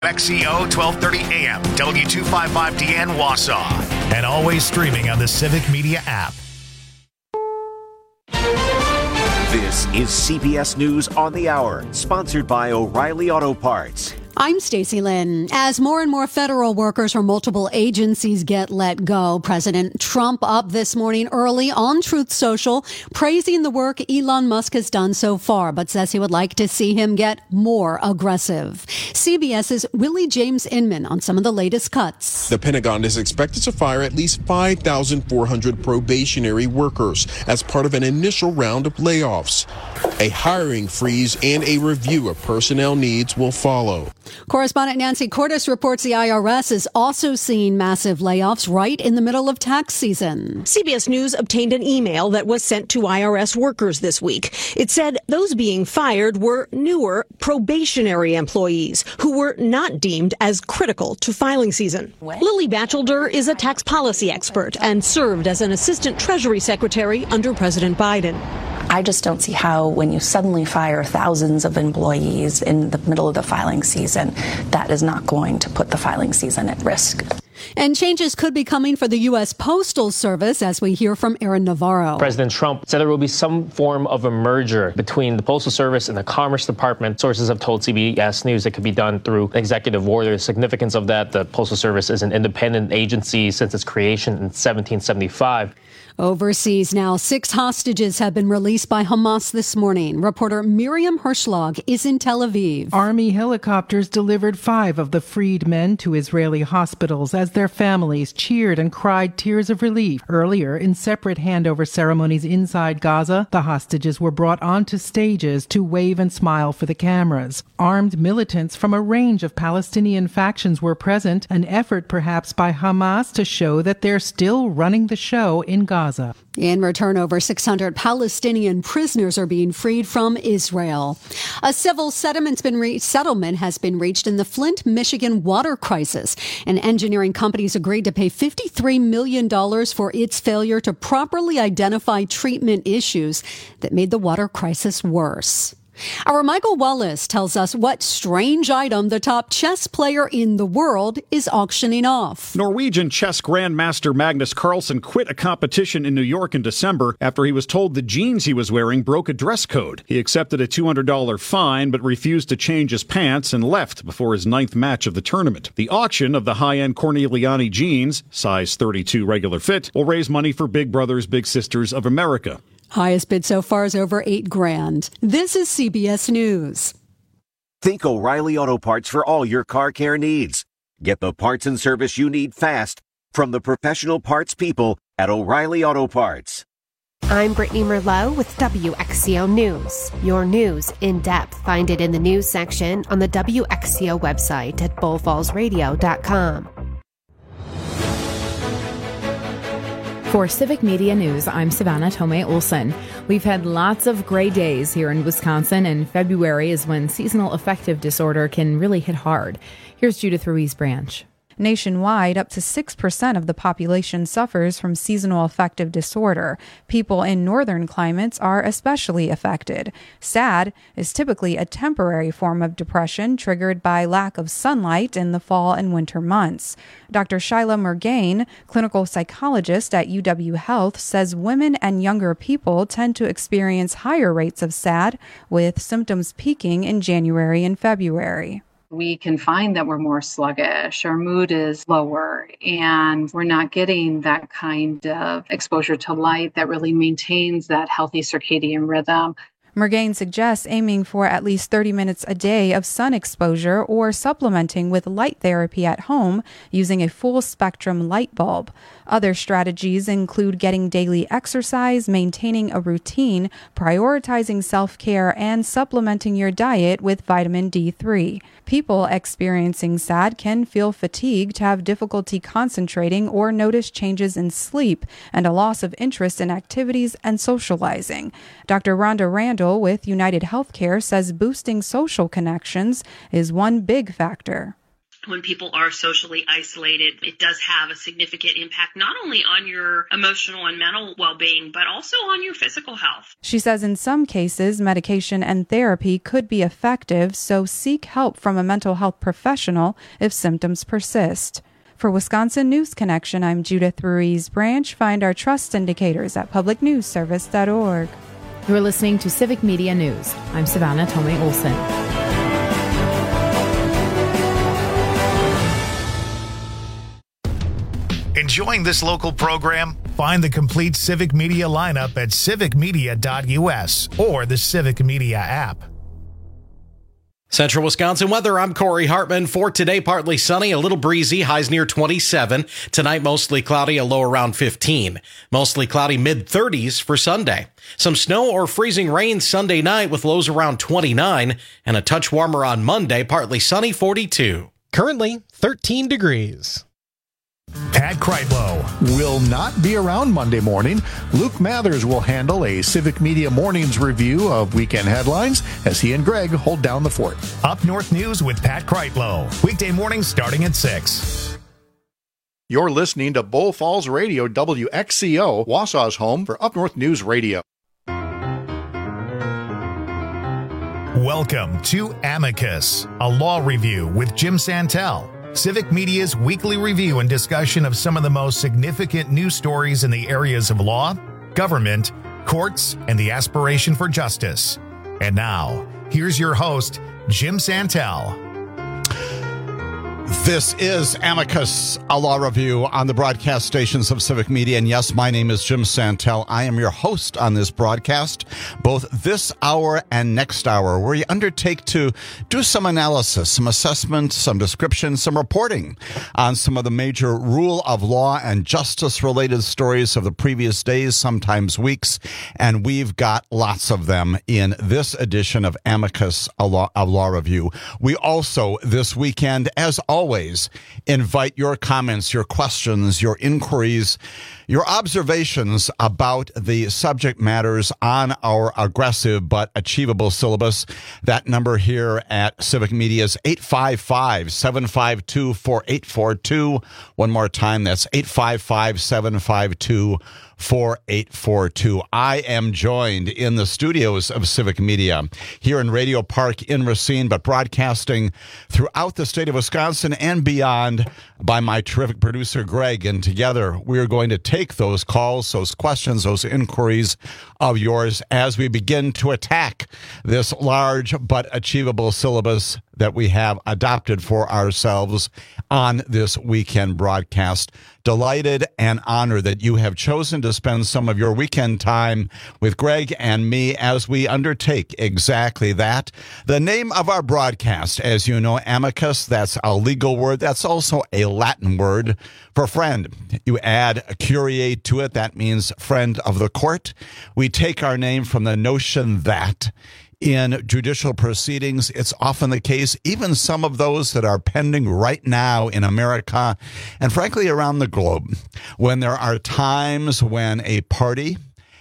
XCO 1230 AM, W255DN Wausau, and always streaming on the Civic Media app. This is CBS News on the Hour, sponsored by O'Reilly Auto Parts. I'm Stacey Lynn. As more and more federal workers from multiple agencies get let go, President Trump up this morning early on Truth Social, praising the work Elon Musk has done so far, but says he would like to see him get more aggressive. CBS's Willie James Inman on some of the latest cuts. The Pentagon is expected to fire at least 5,400 probationary workers as part of an initial round of layoffs. A hiring freeze and a review of personnel needs will follow. Correspondent Nancy Cordes reports the IRS is also seeing massive layoffs right in the middle of tax season. CBS News obtained an email that was sent to IRS workers this week. It said those being fired were newer probationary employees who were not deemed as critical to filing season. Lily Batchelder is a tax policy expert and served as an assistant Treasury secretary under President Biden. I just don't see how, when you suddenly fire thousands of employees in the middle of the filing season, that is not going to put the filing season at risk. And changes could be coming for the U.S. Postal Service, as we hear from Aaron Navarro. President Trump said there will be some form of a merger between the Postal Service and the Commerce Department. Sources have told CBS News it could be done through executive order. The significance of that, the Postal Service is an independent agency since its creation in 1775. Overseas now, 6 hostages have been released by Hamas this morning. Reporter Miriam Herschlag is in Tel Aviv. Army helicopters delivered 5 of the freed men to Israeli hospitals as their families cheered and cried tears of relief. Earlier, in separate handover ceremonies inside Gaza, the hostages were brought onto stages to wave and smile for the cameras. Armed militants from a range of Palestinian factions were present, an effort perhaps by Hamas to show that they're still running the show in Gaza. In return, over 600 Palestinian prisoners are being freed from Israel. A civil settlement has been reached in the Flint, Michigan water crisis. An engineering company has agreed to pay $53 million for its failure to properly identify treatment issues that made the water crisis worse. Our Michael Wallace tells us what strange item the top chess player in the world is auctioning off. Norwegian chess grandmaster Magnus Carlsen quit a competition in New York in December after he was told the jeans he was wearing broke a dress code. He accepted a $200 fine but refused to change his pants and left before his 9th match of the tournament. The auction of the high-end Corneliani jeans, size 32 regular fit, will raise money for Big Brothers Big Sisters of America. Highest bid so far is over $8,000. This is CBS News. Think O'Reilly Auto Parts for all your car care needs. Get the parts and service you need fast from the professional parts people at O'Reilly Auto Parts. I'm Brittany Merlot with WXCO News. Your news in depth. Find it in the news section on the WXCO website at bullfallsradio.com. For Civic Media News, I'm Savannah Tomei Olson. We've had lots of gray days here in Wisconsin, and February is when seasonal affective disorder can really hit hard. Here's Judith Ruiz Branch. Nationwide, up to 6% of the population suffers from seasonal affective disorder. People in northern climates are especially affected. SAD is typically a temporary form of depression triggered by lack of sunlight in the fall and winter months. Dr. Shyla Murgain, clinical psychologist at UW Health, says women and younger people tend to experience higher rates of SAD, with symptoms peaking in January and February. We can find that we're more sluggish, our mood is lower, and we're not getting that kind of exposure to light that really maintains that healthy circadian rhythm. Murgain suggests aiming for at least 30 minutes a day of sun exposure or supplementing with light therapy at home using a full-spectrum light bulb. Other strategies include getting daily exercise, maintaining a routine, prioritizing self-care, and supplementing your diet with vitamin D3. People experiencing SAD can feel fatigued, have difficulty concentrating, or notice changes in sleep and a loss of interest in activities and socializing. Dr. Rhonda Randall with United Healthcare says boosting social connections is one big factor. when people are socially isolated, it does have a significant impact not only on your emotional and mental well-being, but also on your physical health. She says in some cases, medication and therapy could be effective, so seek help from a mental health professional if symptoms persist. For Wisconsin News Connection, I'm Judith Ruiz Branch. Find our trust indicators at publicnewsservice.org. You're listening to Civic Media News. I'm Savannah Tomei Olson. Enjoying this local program? Find the complete Civic Media lineup at civicmedia.us or the Civic Media app. Central Wisconsin weather, I'm Corey Hartman. For today, partly sunny, a little breezy, highs near 27. Tonight, mostly cloudy, a low around 15. Mostly cloudy, mid-30s for Sunday. Some snow or freezing rain Sunday night with lows around 29. And a touch warmer on Monday, partly sunny, 42. Currently, 13 degrees. Pat Kreitlow will not be around Monday morning. Luke Mathers will handle a Civic Media Mornings review of weekend headlines as he and Greg hold down the fort. Up North News with Pat Kreitlow. Weekday mornings starting at 6. You're listening to Bull Falls Radio, WXCO, Wausau's home for Up North News Radio. Welcome to Amicus, a law review with Jim Santel. Civic Media's weekly review and discussion of some of the most significant news stories in the areas of law, government, courts, and the aspiration for justice. And now, here's your host, Jim Santel. This is Amicus, a law review on the broadcast stations of Civic Media. And yes, my name is Jim Santel. I am your host on this broadcast, both this hour and next hour, where you undertake to do some analysis, some assessment, some description, some reporting on some of the major rule of law and justice related stories of the previous days, sometimes weeks. And we've got lots of them in this edition of Amicus, a law review. We also, this weekend, as always, invite your comments, your questions, your inquiries, your observations about the subject matters on our aggressive but achievable syllabus. That number here at Civic Media is 855-752-4842. One more time, that's 855-752-4842. I am joined in the studios of Civic Media here in Radio Park in Racine, but broadcasting throughout the state of Wisconsin and beyond by my terrific producer, Greg. And together, we're going to take those calls, those questions, those inquiries of yours as we begin to attack this large but achievable syllabus that we have adopted for ourselves on this weekend broadcast. Delighted and honored that you have chosen to spend some of your weekend time with Greg and me as we undertake exactly that. The name of our broadcast, as you know, amicus, that's a legal word. That's also a Latin word for friend. You add a curiae to it. That means friend of the court. We take our name from the notion that in judicial proceedings, it's often the case, even some of those that are pending right now in America and frankly around the globe, when there are times when a party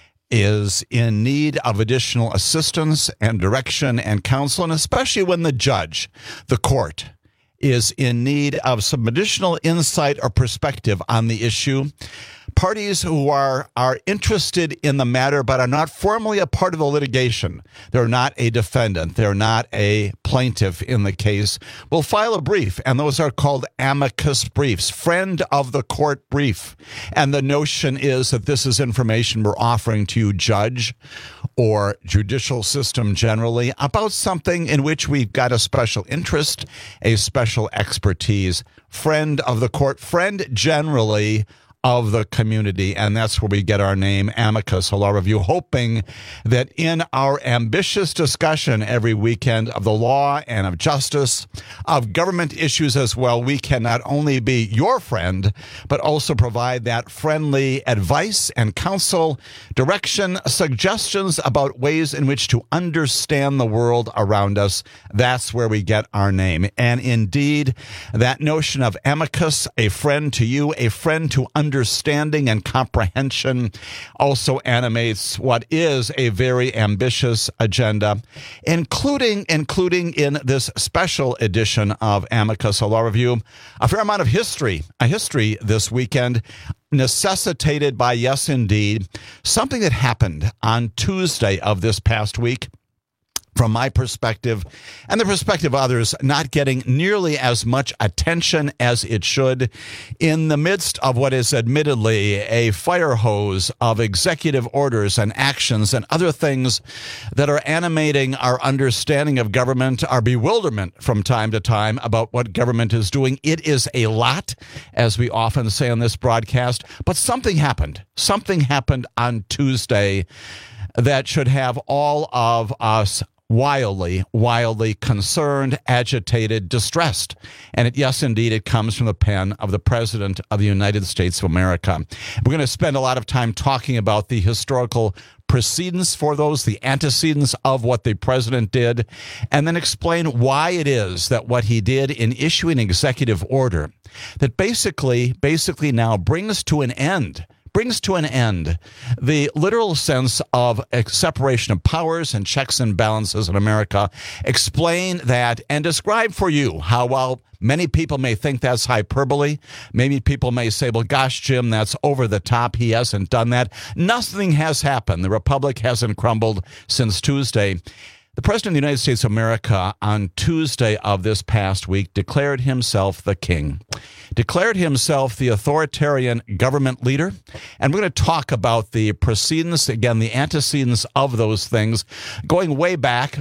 is in need of additional assistance and direction and counsel, and especially when the judge, the court, is in need of some additional insight or perspective on the issue. Parties who are interested in the matter but are not formally a part of the litigation, they're not a defendant, they're not a plaintiff in the case, will file a brief, and those are called amicus briefs, friend of the court brief. And the notion is that this is information we're offering to you, judge or judicial system generally, about something in which we've got a special interest, a special expertise. Friend of the court, friend generally of the community, and that's where we get our name, Amicus, a law review, hoping that in our ambitious discussion every weekend of the law and of justice, of government issues as well, we can not only be your friend, but also provide that friendly advice and counsel, direction, suggestions about ways in which to understand the world around us. That's where we get our name. And indeed, that notion of amicus, a friend to you, a friend to understand understanding and comprehension also animates what is a very ambitious agenda, including in this special edition of Amicus, a law review, a fair amount of history this weekend, necessitated by, yes, indeed, something that happened on Tuesday of this past week. From my perspective and the perspective of others, not getting nearly as much attention as it should in the midst of what is admittedly a fire hose of executive orders and actions and other things that are animating our understanding of government, our bewilderment from time to time about what government is doing. It is a lot, as we often say on this broadcast, but something happened. Something happened on Tuesday that should have all of us wildly concerned, agitated, distressed. And yes, indeed, it comes from the pen of the President of the United States of America. We're going to spend a lot of time talking about the historical precedents for those, the antecedents of what the president did, and then explain why it is that what he did in issuing an executive order that basically now brings to an end the literal sense of separation of powers and checks and balances in America. Explain that and describe for you how, while many people may think that's hyperbole, maybe people may say, well, gosh, Jim, that's over the top. He hasn't done that. Nothing has happened. The republic hasn't crumbled since Tuesday. The President of the United States of America on Tuesday of this past week declared himself the king, declared himself the authoritarian government leader. And we're going to talk about the precedents, again, the antecedents of those things, going way back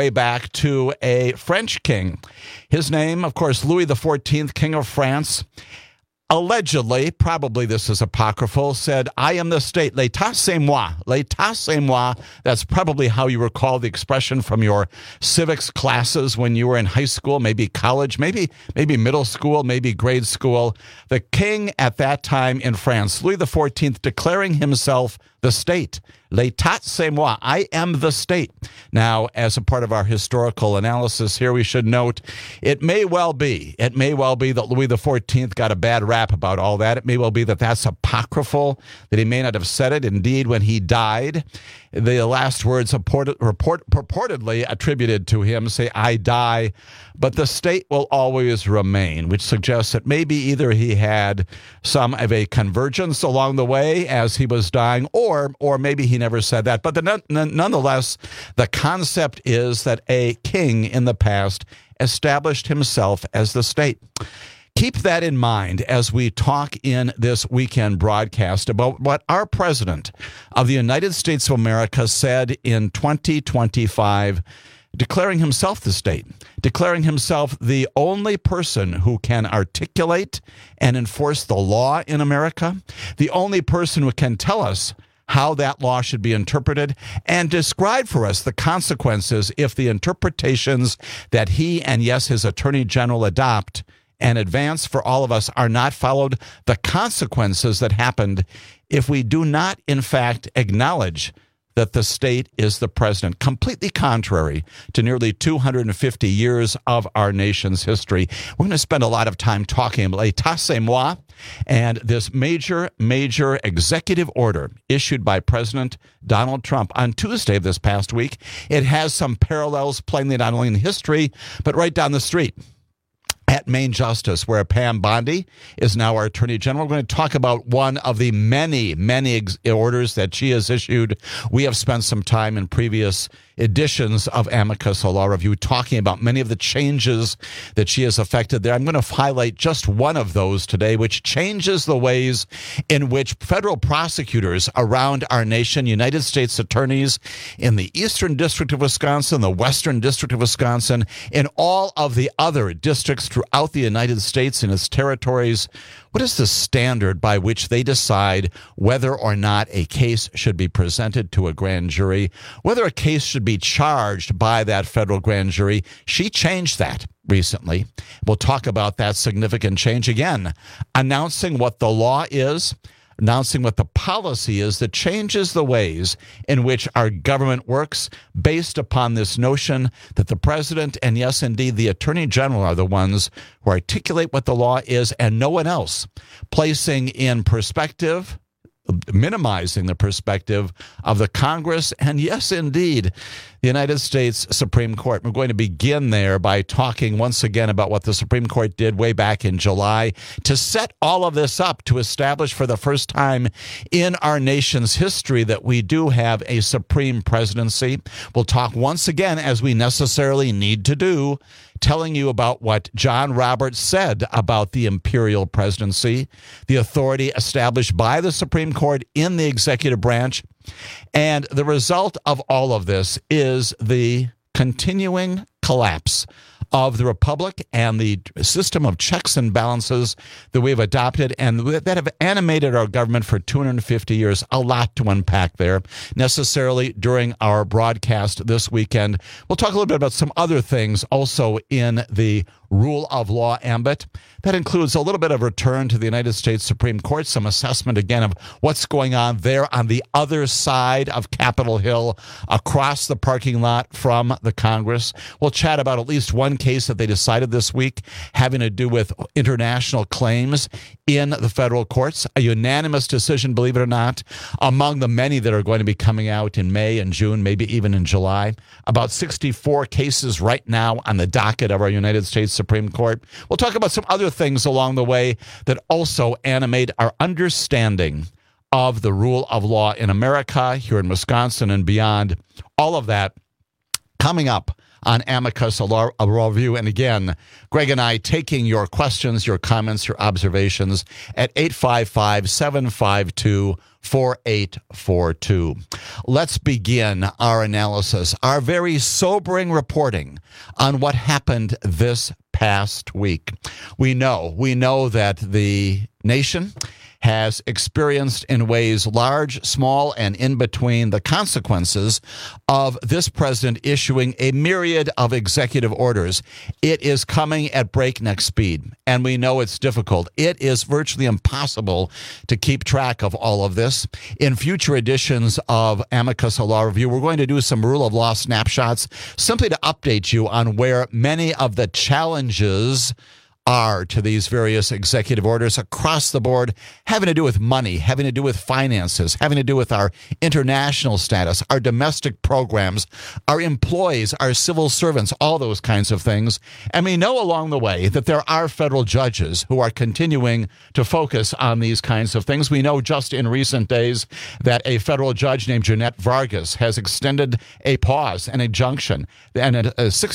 to a French king. His name, of course, Louis XIV, King of France. Allegedly, probably this is apocryphal, said, I am the state. L'état c'est moi. L'état c'est moi. That's probably how you recall the expression from your civics classes when you were in high school, maybe college, maybe middle school, maybe grade school. The king at that time in France, Louis XIV, declaring himself the state. L'état c'est moi. I am the state. Now, as a part of our historical analysis here, we should note it may well be that Louis XIV got a bad rap about all that. It may well be that that's apocryphal, that he may not have said it. Indeed, when he died, the last words purportedly attributed to him say, I die, but the state will always remain, which suggests that maybe either he had some of a convergence along the way as he was dying, or maybe he never said that. But nonetheless, the concept is that a king in the past established himself as the state. Keep that in mind as we talk in this weekend broadcast about what our president of the United States of America said in 2025, declaring himself the state, declaring himself the only person who can articulate and enforce the law in America, the only person who can tell us how that law should be interpreted, and describe for us the consequences if the interpretations that he and, yes, his attorney general adopt and advance for all of us are not followed, the consequences that happened if we do not, in fact, acknowledge that the state is the president, completely contrary to nearly 250 years of our nation's history. We're going to spend a lot of time talking about l'état c'est moi and this major executive order issued by President Donald Trump on Tuesday of this past week. It has some parallels plainly not only in history, but right down the street at Main Justice, where Pam Bondi is now our Attorney General. We're going to talk about one of the many orders that she has issued. We have spent some time in previous editions of Amicus, a law review, talking about many of the changes that she has affected there. I'm going to highlight just one of those today, which changes the ways in which federal prosecutors around our nation, United States attorneys in the Eastern District of Wisconsin, the Western District of Wisconsin, in all of the other districts throughout the United States and its territories, what is the standard by which they decide whether or not a case should be presented to a grand jury, whether a case should be charged by that federal grand jury? She changed that recently. We'll talk about that significant change again, announcing what the law is, announcing what the policy is that changes the ways in which our government works based upon this notion that the president and, yes, indeed, the attorney general are the ones who articulate what the law is and no one else, placing in perspective, minimizing the perspective of the Congress and, yes, indeed, the United States Supreme Court. We're going to begin there by talking once again about what the Supreme Court did way back in July to set all of this up, to establish for the first time in our nation's history that we do have a supreme presidency. We'll talk once again, as we necessarily need to do, telling you about what John Roberts said about the imperial presidency, the authority established by the Supreme Court in the executive branch. And the result of all of this is the continuing collapse of the republic and the system of checks and balances that we've adopted and that have animated our government for 250 years. A lot to unpack there. Necessarily during our broadcast this weekend, we'll talk a little bit about some other things also in the rule of law ambit. That includes a little bit of return to the United States Supreme Court, some assessment again of what's going on there on the other side of Capitol Hill, across the parking lot from the Congress. We'll chat about at least one case that they decided this week having to do with international claims in the federal courts. A unanimous decision, believe it or not, among the many that are going to be coming out in May and June, maybe even in July. About 64 cases right now on the docket of our United States Supreme Court. We'll talk about some other things along the way that also animate our understanding of the rule of law in America, here in Wisconsin and beyond. All of that coming up on Amicus, a law review. And again, Greg and I taking your questions, your comments, your observations at 855-752-4842. Let's begin our analysis, our very sobering reporting on what happened this past week. We know that the nation has experienced in ways large, small, and in between the consequences of this president issuing a myriad of executive orders. It is coming at breakneck speed, and we know it's difficult. It is virtually impossible to keep track of all of this. In future editions of Amicus, a Law Review, we're going to do some rule of law snapshots simply to update you on where many of the challenges are to these various executive orders across the board, having to do with money, having to do with finances, having to do with our international status, our domestic programs, our employees, our civil servants, all those kinds of things. And we know along the way that there are federal judges who are continuing to focus on these kinds of things. We know just in recent days that a federal judge named Jeanette Vargas has extended a pause, an injunction, and a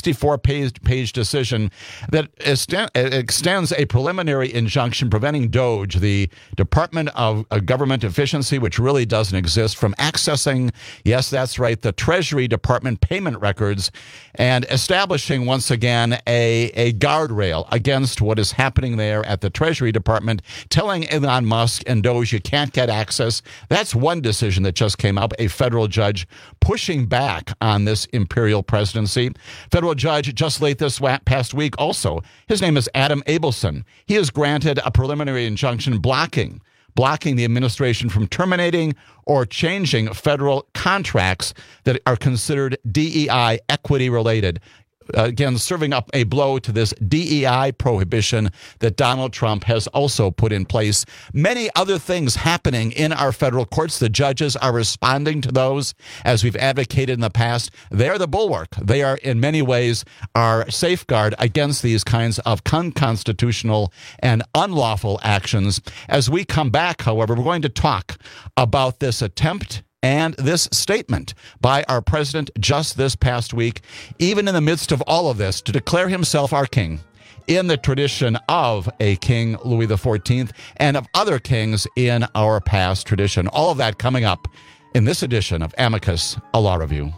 64-page decision that extends a preliminary injunction preventing DOJ, the Department of Government Efficiency, which really doesn't exist, from accessing, yes, that's right, the Treasury Department payment records, and establishing once again a guardrail against what is happening there at the Treasury Department, telling Elon Musk and DOJ you can't get access. That's one decision that just came up, a federal judge pushing back on this imperial presidency. Federal judge just late this past week also, his name is Adam Abelson. He has granted a preliminary injunction blocking the administration from terminating or changing federal contracts that are considered DEI equity related. Again, serving up a blow to this DEI prohibition that Donald Trump has also put in place. Many other things happening in our federal courts. The judges are responding to those, as we've advocated in the past. They're the bulwark. They are, in many ways, our safeguard against these kinds of unconstitutional and unlawful actions. As we come back, however, we're going to talk about this attempt and this statement by our president just this past week, even in the midst of all of this, to declare himself our king in the tradition of a King Louis XIV and of other kings in our past tradition. All of that coming up in this edition of Amicus, a Law Review.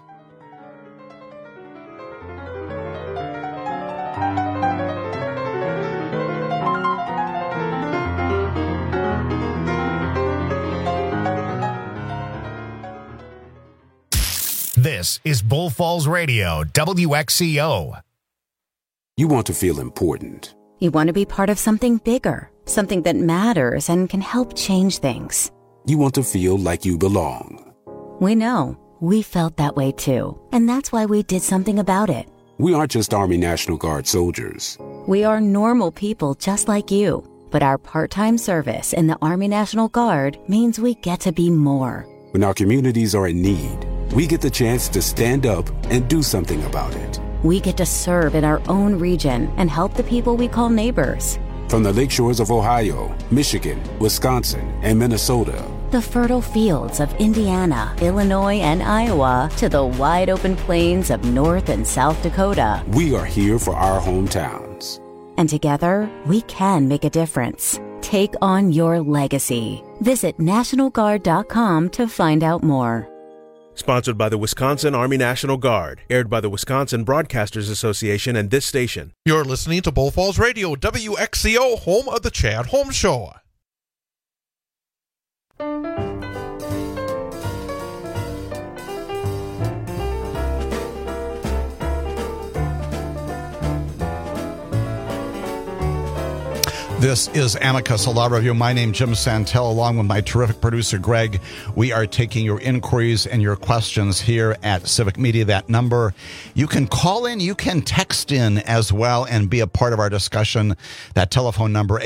This is Bull Falls Radio, WXCO. You want to feel important. You want to be part of something bigger. something that matters and can help change things. You want to feel like you belong. We know. We felt that way too. And that's why we did something about it. We aren't just Army National Guard soldiers. We are normal people just like you. But our part-time service in the Army National Guard means we get to be more. When our communities are in need, we get the chance to stand up and do something about it. We get to serve in our own region and help the people we call neighbors. From the lakeshores of Ohio, Michigan, Wisconsin, and Minnesota, the fertile fields of Indiana, Illinois, and Iowa, to the wide open plains of North and South Dakota. We are here for our hometowns. And together, we can make a difference. Take on your legacy. Visit NationalGuard.com to find out more. Sponsored by the Wisconsin Army National Guard. Aired by the Wisconsin Broadcasters Association and this station. You're listening to Bull Falls Radio, WXCO, home of the Chad Holmes Show. This is Amicus, a law review. My name is Jim Santel, along with my terrific producer, Greg. We are taking your inquiries and your questions here at Civic Media. That number, you can call in, you can text in as well and be a part of our discussion. That telephone number,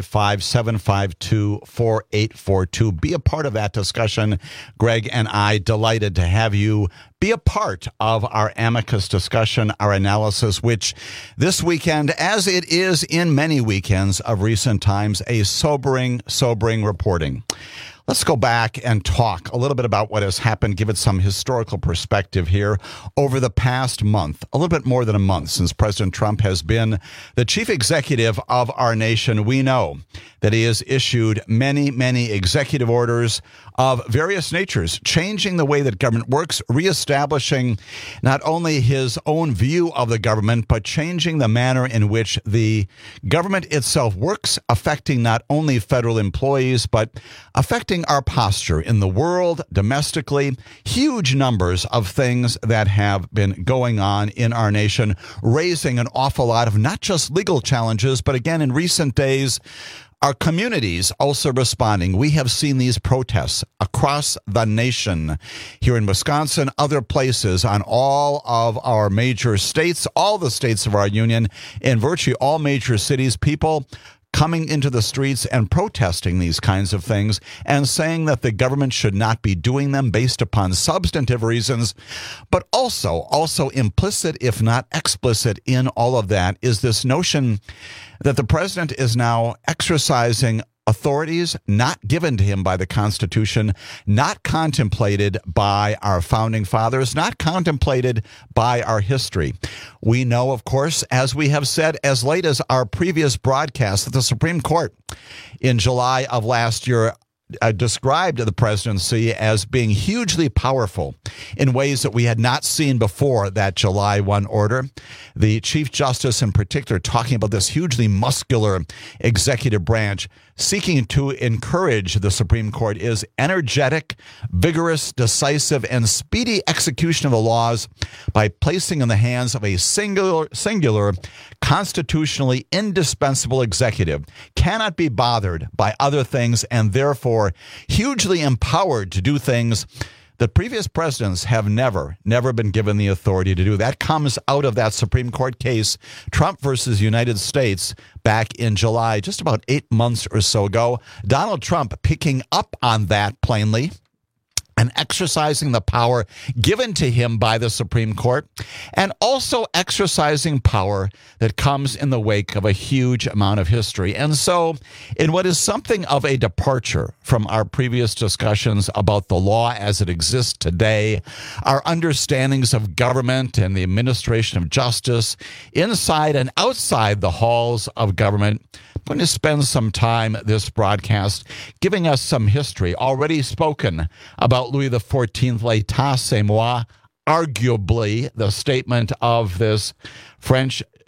855-752-4842. Be a part of that discussion. Greg and I, delighted to have you be a part of our amicus discussion, our analysis, which this weekend, as it is in many weekends of recent times, a sobering reporting. Let's go back and talk a little bit about what has happened, give it some historical perspective here over the past month, a little bit more than a month since President Trump has been the chief executive of our nation. We know that he has issued many executive orders of various natures, changing the way that government works, reestablishing not only his own view of the government, but changing the manner in which the government itself works, affecting not only federal employees, but affecting our posture in the world, domestically. Huge numbers of things that have been going on in our nation, raising an awful lot of not just legal challenges, but again, in recent days, our communities also responding. We have seen these protests across the nation, here in Wisconsin, other places, on all of our major states, all the states of our union, in virtually all major cities, people coming into the streets and protesting these kinds of things and saying that the government should not be doing them based upon substantive reasons. But also implicit, if not explicit, in all of that is this notion that the president is now exercising authorities not given to him by the Constitution, not contemplated by our founding fathers, not contemplated by our history. We know, of course, as we have said as late as our previous broadcast, that the Supreme Court in July of last year described the presidency as being hugely powerful in ways that we had not seen before that July 1 order. The Chief Justice in particular talking about this hugely muscular executive branch seeking to encourage the Supreme Court is energetic, vigorous, decisive, and speedy execution of the laws by placing in the hands of a singular, constitutionally indispensable executive, cannot be bothered by other things, and therefore hugely empowered to do things that previous presidents have never been given the authority to do. That comes out of that Supreme Court case, Trump versus United States, back in July, just about 8 months or so ago. Donald Trump picking up on that plainly and exercising the power given to him by the Supreme Court, and also exercising power that comes in the wake of a huge amount of history. And so, in what is something of a departure from our previous discussions about the law as it exists today, our understandings of government and the administration of justice, inside and outside the halls of government, I'm going to spend some time this broadcast giving us some history. Already spoken about Louis XIV, L'État, c'est moi, arguably the statement of this French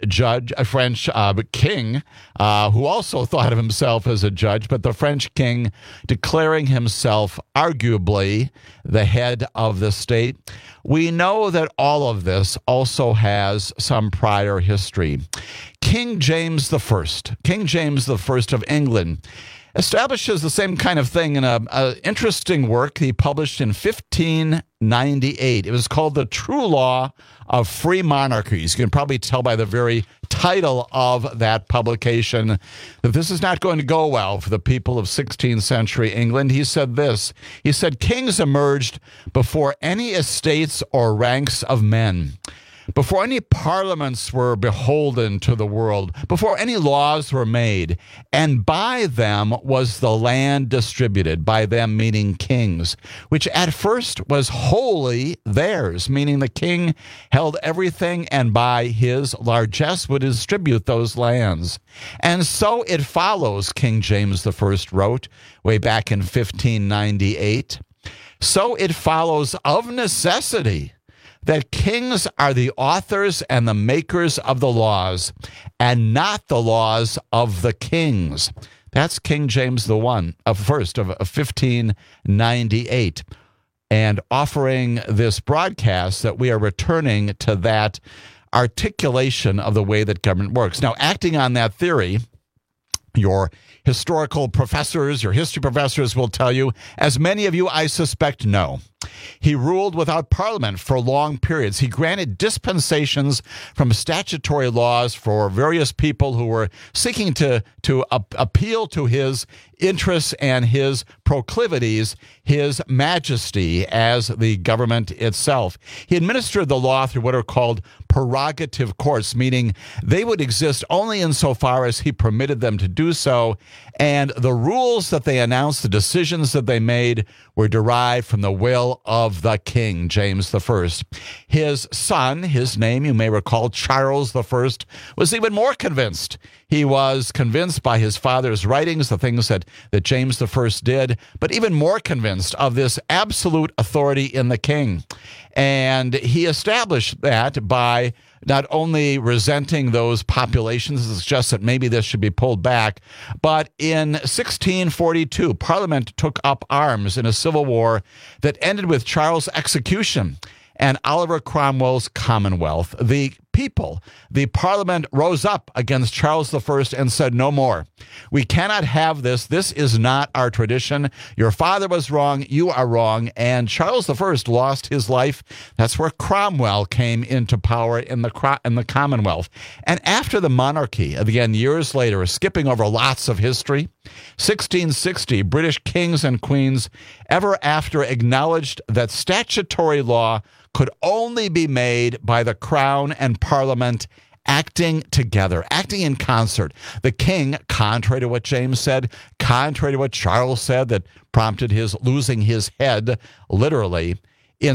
king, who also thought of himself as a judge, but the French king declaring himself arguably the head of the state. We know that all of this also has some prior history. King James I of England, establishes the same kind of thing in an interesting work he published in 1598. It was called The True Law of Free Monarchies. You can probably tell by the very title of that publication that this is not going to go well for the people of 16th century England. He said this. He said, kings emerged before any estates or ranks of men, before any parliaments were beholden to the world, before any laws were made, and by them was the land distributed, by them meaning kings, which at first was wholly theirs, meaning the king held everything and by his largesse would distribute those lands. And so it follows, King James I wrote way back in 1598, so it follows of necessity that kings are the authors and the makers of the laws, and not the laws of the kings. That's King James I of 1598. And offering this broadcast that we are returning to that articulation of the way that government works. Now, acting on that theory, your historical professors, your history professors will tell you, as many of you, I suspect, know, he ruled without parliament for long periods. He granted dispensations from statutory laws for various people who were seeking to appeal to his interests and his proclivities, his majesty as the government itself. He administered the law through what are called prerogative courts, meaning they would exist only insofar as he permitted them to do so, and the rules that they announced, the decisions that they made, were derived from the will of the king, James I. His son, his name, you may recall, Charles I, was even more convinced. He was convinced by his father's writings, the things that James I did, but even more convinced of this absolute authority in the king. And he established that by not only resenting those populations, it's just that maybe this should be pulled back, but in 1642, Parliament took up arms in a civil war that ended with Charles' execution and Oliver Cromwell's Commonwealth. The people, the Parliament, rose up against Charles I and said, no more. We cannot have this. This is not our tradition. Your father was wrong. You are wrong. And Charles I lost his life. That's where Cromwell came into power in the Commonwealth. And after the monarchy, again, years later, skipping over lots of history, 1660, British kings and queens ever after acknowledged that statutory law could only be made by the crown and parliament acting together, acting in concert. The king, contrary to what James said, contrary to what Charles said that prompted his losing his head, literally, in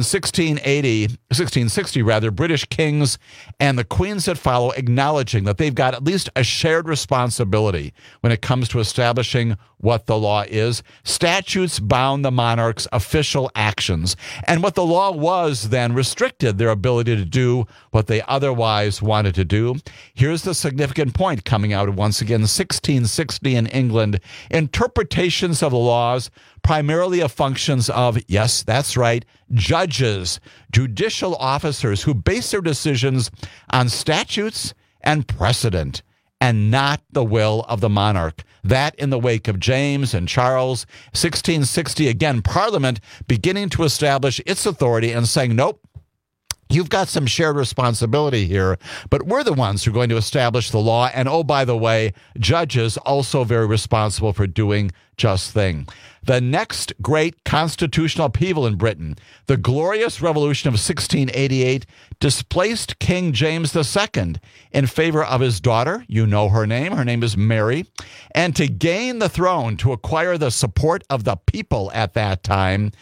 1660, British kings and the queens that follow acknowledging that they've got at least a shared responsibility when it comes to establishing what the law is. Statutes bound the monarch's official actions, and what the law was then restricted their ability to do what they otherwise wanted to do. Here's the significant point coming out of, once again, 1660 in England. Interpretations of the laws, primarily of functions of, yes, that's right, judges, judicial officers who base their decisions on statutes and precedent and not the will of the monarch. That in the wake of James and Charles, 1660, again, Parliament beginning to establish its authority and saying, nope, you've got some shared responsibility here, but we're the ones who are going to establish the law. And oh, by the way, judges also very responsible for doing just thing. The next great constitutional upheaval in Britain, the Glorious Revolution of 1688, displaced King James II in favor of his daughter. You know her name. Her name is Mary. And to gain the throne, to acquire the support of the people at that time,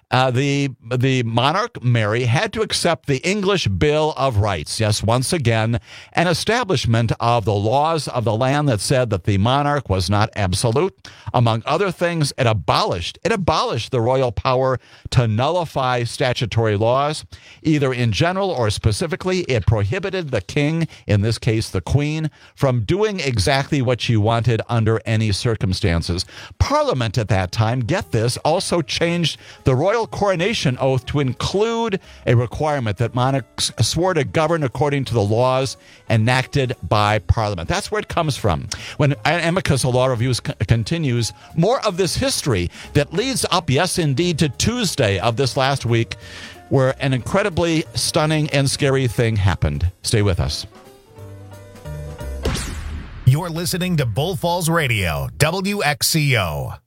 The monarch, Mary, had to accept the English Bill of Rights. Yes, once again, an establishment of the laws of the land that said that the monarch was not absolute. Among other things, it abolished the royal power to nullify statutory laws, either in general or specifically. It prohibited the king, in this case the queen, from doing exactly what she wanted under any circumstances. Parliament at that time, get this, also changed the royal coronation oath to include a requirement that monarchs swore to govern according to the laws enacted by Parliament. That's where it comes from. When Amicus, a law review, continues, more of this history that leads up, yes, indeed, to Tuesday of this last week, where an incredibly stunning and scary thing happened. Stay with us. You're listening to Bull Falls Radio, WXCO.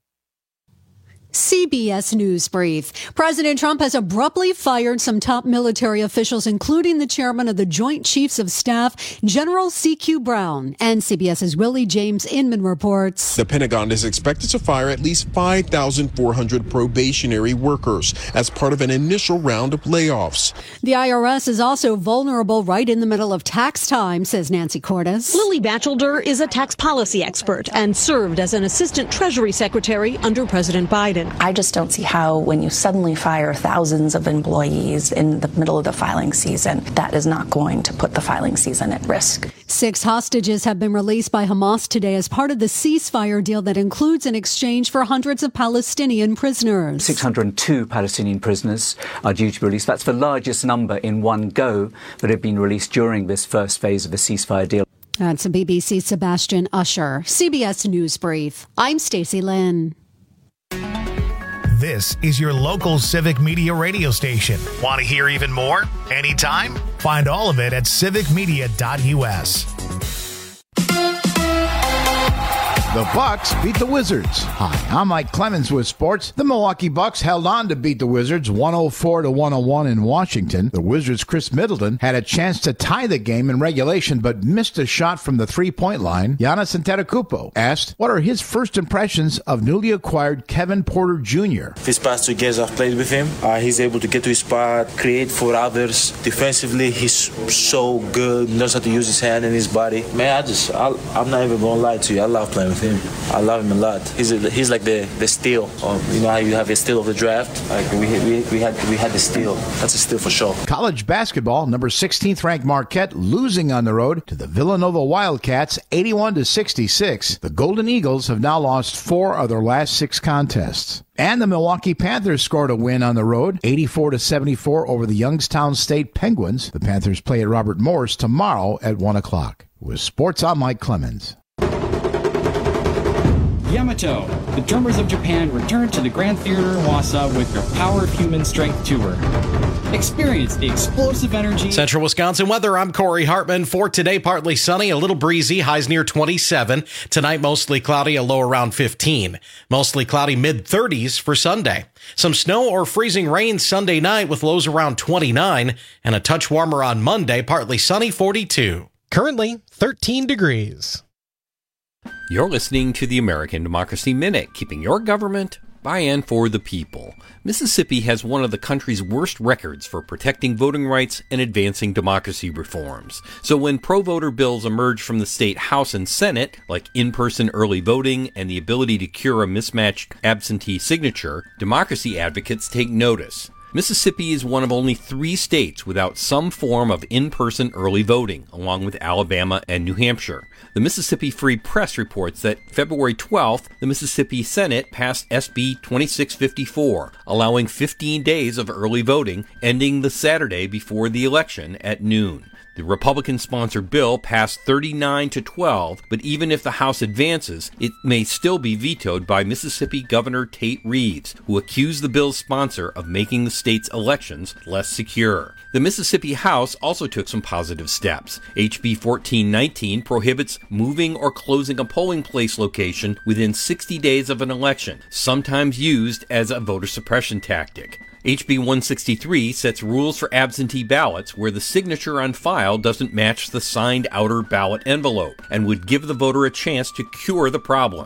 CBS News Brief. President Trump has abruptly fired some top military officials, including the chairman of the Joint Chiefs of Staff, General C.Q. Brown. And CBS's Willie James Inman reports. The Pentagon is expected to fire at least 5,400 probationary workers as part of an initial round of layoffs. The IRS is also vulnerable right in the middle of tax time, says Nancy Cordes. Lily Batchelder is a tax policy expert and served as an assistant Treasury Secretary under President Biden. I just don't see how, when you suddenly fire thousands of employees in the middle of the filing season, that is not going to put the filing season at risk. 6 hostages have been released by Hamas today as part of the ceasefire deal that includes an exchange for hundreds of Palestinian prisoners. 602 Palestinian prisoners are due to be released. That's the largest number in one go that have been released during this first phase of the ceasefire deal. That's BBC's Sebastian Usher. CBS News Brief. I'm Stacey Lynn. This is your local Civic Media radio station. Want to hear even more? Anytime? Find all of it at civicmedia.us. The Bucks beat the Wizards. Hi, I'm Mike Clemens with sports. The Milwaukee Bucks held on to beat the Wizards 104-101 in Washington. The Wizards' Chris Middleton had a chance to tie the game in regulation, but missed a shot from the three-point line. Giannis Antetokounmpo asked what are his first impressions of newly acquired Kevin Porter Jr. These past 2 games I've played with him, he's able to get to his spot, create for others. Defensively, he's so good, knows how to use his hand and his body. Man, I'm not even gonna lie to you. I love playing with him. I love him a lot. He's like the steal. You know how you have a steal of the draft? Like we had the steal. That's a steal for sure. College basketball, number 16th ranked Marquette losing on the road to the Villanova Wildcats 81-66. The Golden Eagles have now lost 4 of their last 6 contests. And the Milwaukee Panthers scored a win on the road, 84-74 over the Youngstown State Penguins. The Panthers play at Robert Morris tomorrow at 1 o'clock. With sports, I'm Mike Clemens. Yamato, the Drummers of Japan return to the Grand Theater in Wausau with their Power of Human Strength Tour. Experience the explosive energy. Central Wisconsin weather, I'm Corey Hartman. For today, partly sunny, a little breezy, highs near 27. Tonight, mostly cloudy, a low around 15. Mostly cloudy, mid-30s for Sunday. Some snow or freezing rain Sunday night with lows around 29. And a touch warmer on Monday, partly sunny, 42. Currently, 13 degrees. You're listening to the American Democracy Minute, keeping your government by and for the people. Mississippi has one of the country's worst records for protecting voting rights and advancing democracy reforms. So when pro-voter bills emerge from the state House and Senate, like in-person early voting and the ability to cure a mismatched absentee signature, democracy advocates take notice. Mississippi is one of only 3 states without some form of in-person early voting, along with Alabama and New Hampshire. The Mississippi Free Press reports that February 12th, the Mississippi Senate passed SB 2654, allowing 15 days of early voting, ending the Saturday before the election at noon. The Republican-sponsored bill passed 39-12, but even if the House advances, it may still be vetoed by Mississippi Governor Tate Reeves, who accused the bill's sponsor of making the state's elections less secure. The Mississippi House also took some positive steps. HB 1419 prohibits moving or closing a polling place location within 60 days of an election, sometimes used as a voter suppression tactic. HB 163 sets rules for absentee ballots where the signature on file doesn't match the signed outer ballot envelope and would give the voter a chance to cure the problem.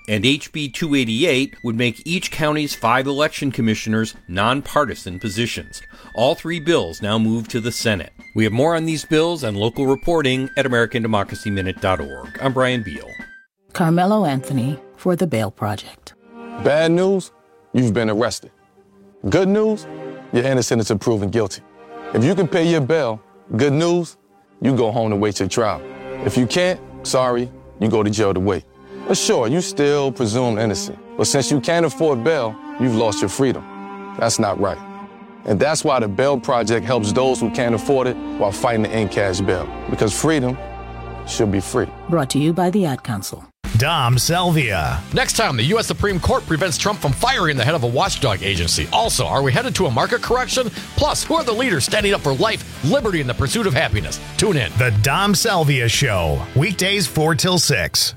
And HB 288 would make each county's 5 election commissioners nonpartisan positions. All 3 bills now move to the Senate. We have more on these bills and local reporting at AmericanDemocracyMinute.org. I'm Brian Beal. Carmelo Anthony for the Bail Project. Bad news, you've been arrested. Good news, you're innocent until proven guilty. If you can pay your bail, good news, you go home to wait your trial. If you can't, sorry, you go to jail to wait. But sure, you still presumed innocent. But since you can't afford bail, you've lost your freedom. That's not right. And that's why the Bail Project helps those who can't afford it while fighting to end cash bail. Because freedom should be free. Brought to you by the Ad Council. Dom Salvia. Next time, the U.S. Supreme Court prevents Trump from firing the head of a watchdog agency. Also, are we headed to a market correction? Plus, who are the leaders standing up for life, liberty, and the pursuit of happiness? Tune in. The Dom Salvia Show. Weekdays 4 till 6.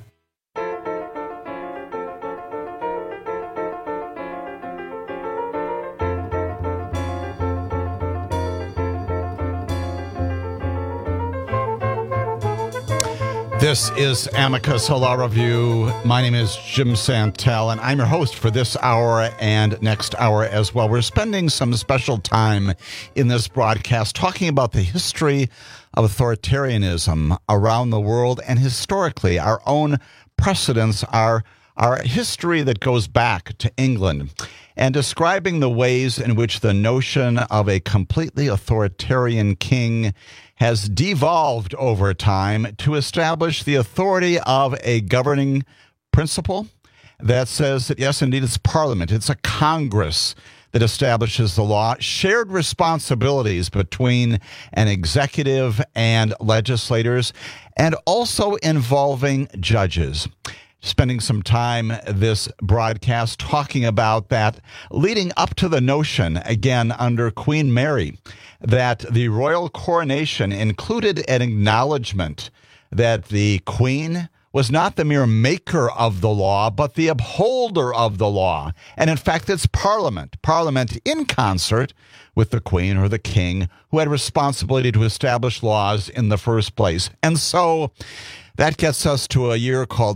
This is Amicus Law Review. My name is Jim Santel, and I'm your host for this hour and next hour as well. We're spending some special time in this broadcast talking about the history of authoritarianism around the world and historically our own precedents, our history that goes back to England, and describing the ways in which the notion of a completely authoritarian king has devolved over time to establish the authority of a governing principle that says that, yes, indeed, it's Parliament, it's a Congress that establishes the law, shared responsibilities between an executive and legislators, and also involving judges. Spending some time this broadcast talking about that, leading up to the notion, again, under Queen Mary, that the royal coronation included an acknowledgement that the Queen was not the mere maker of the law, but the upholder of the law. And in fact, it's Parliament in concert with the Queen or the King, who had responsibility to establish laws in the first place. And so that gets us to a year called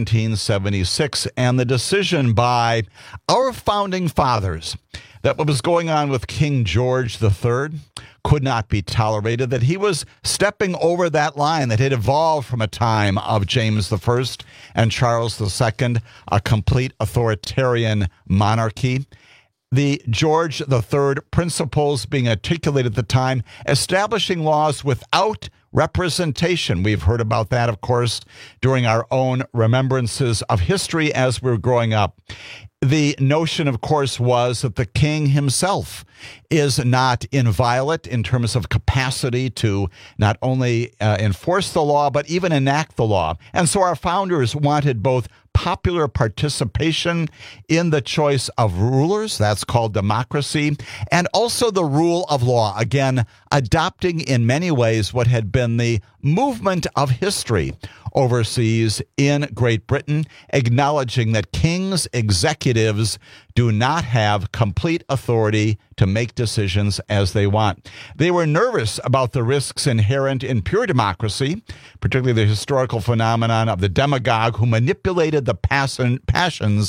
1776 and the decision by our founding fathers that what was going on with King George III could not be tolerated, that he was stepping over that line that had evolved from a time of James I and Charles II, a complete authoritarian monarchy. The George III principles being articulated at the time, establishing laws without representation. We've heard about that, of course, during our own remembrances of history as we're growing up. The notion, of course, was that the king himself is not inviolate in terms of capacity to not only enforce the law, but even enact the law. And so our founders wanted both popular participation in the choice of rulers, that's called democracy, and also the rule of law, again, adopting in many ways what had been the movement of history overseas in Great Britain, acknowledging that kings, executives do not have complete authority to make decisions as they want. They were nervous about the risks inherent in pure democracy, particularly the historical phenomenon of the demagogue who manipulated the passions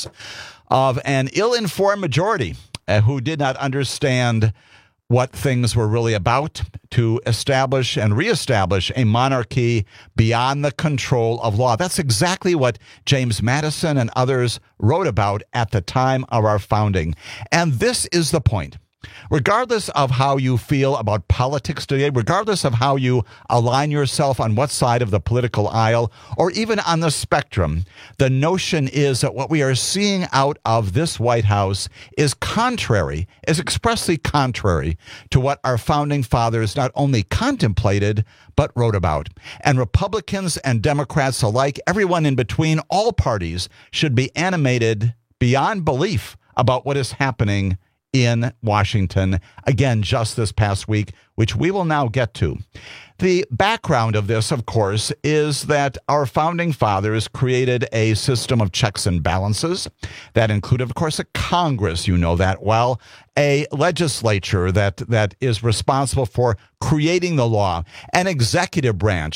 of an ill-informed majority who did not understand what things were really about, to establish and reestablish a monarchy beyond the control of law. That's exactly what James Madison and others wrote about at the time of our founding. And this is the point. Regardless of how you feel about politics today, regardless of how you align yourself on what side of the political aisle, or even on the spectrum, the notion is that what we are seeing out of this White House is contrary, is expressly contrary to what our founding fathers not only contemplated, but wrote about. And Republicans and Democrats alike, everyone in between, all parties, should be animated beyond belief about what is happening in Washington, again, just this past week, which we will now get to. The background of this, of course, is that our founding fathers created a system of checks and balances that included, of course, a Congress, you know that well, a legislature that is responsible for creating the law, an executive branch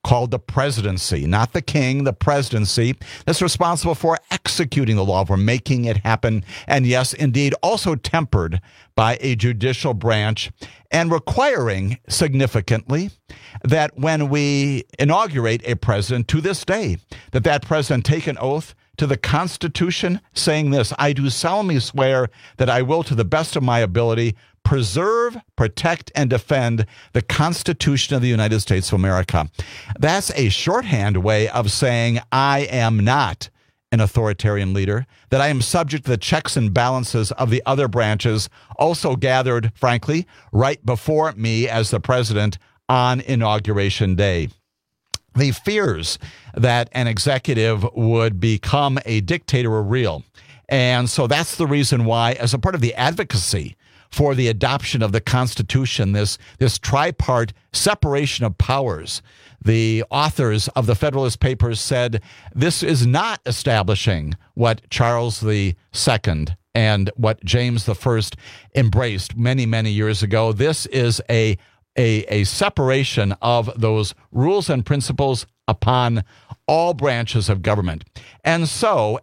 called the presidency, not the king, the presidency, that's responsible for executing the law, for making it happen. And yes, indeed, also tempered by a judicial branch and requiring significantly that when we inaugurate a president to this day, that president take an oath to the Constitution saying this: I do solemnly swear that I will, to the best of my ability, preserve, protect, and defend the Constitution of the United States of America. That's a shorthand way of saying I am not an authoritarian leader, that I am subject to the checks and balances of the other branches, also gathered, frankly, right before me as the president on Inauguration Day. The fears that an executive would become a dictator are real. And so that's the reason why, as a part of the advocacy for the adoption of the Constitution, this tripart separation of powers, the authors of the Federalist Papers said this is not establishing what Charles II and what James I embraced many, many years ago. This is a separation of those rules and principles upon all branches of government. And so